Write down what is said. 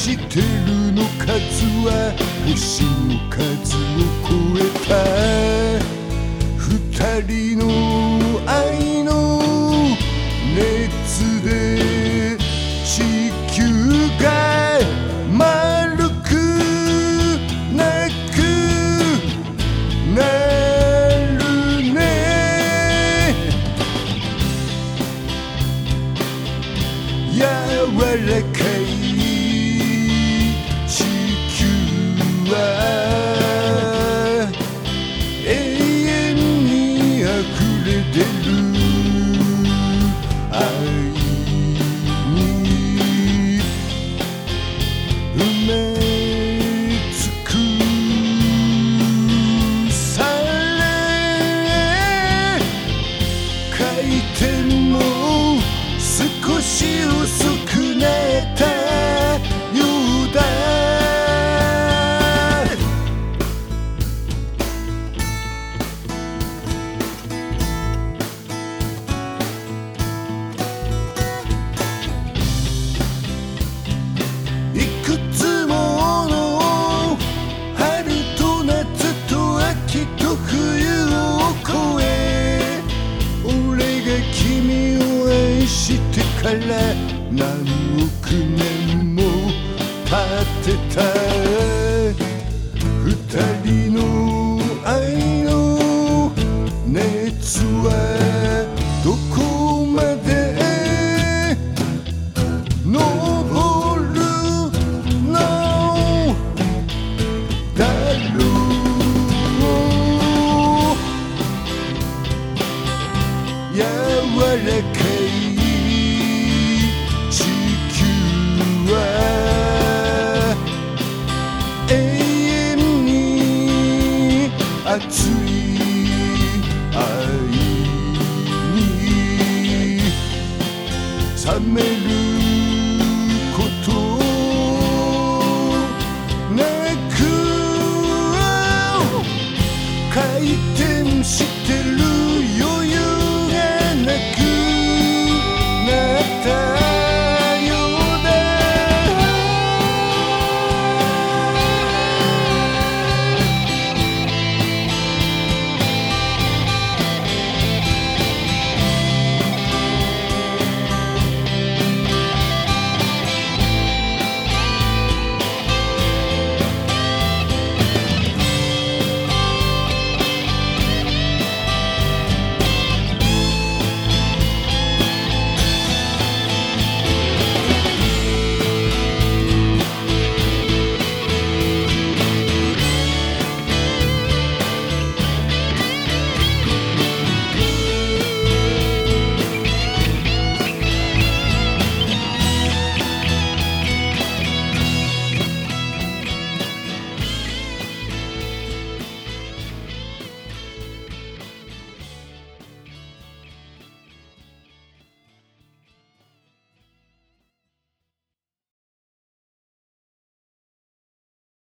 してるの数は星の数を超えた二人の愛の熱で地球が丸くなくなるね。柔らかい地球は永遠にあふれ出る愛に埋め尽くされ、回転も少し遅くなったようだ。いくつもの春と夏と秋と冬を越え、俺が君を愛してから何億年も経ってた。二人の愛の熱はどこまで昇るのだろう。柔らかい地球は永遠に熱い愛に冷め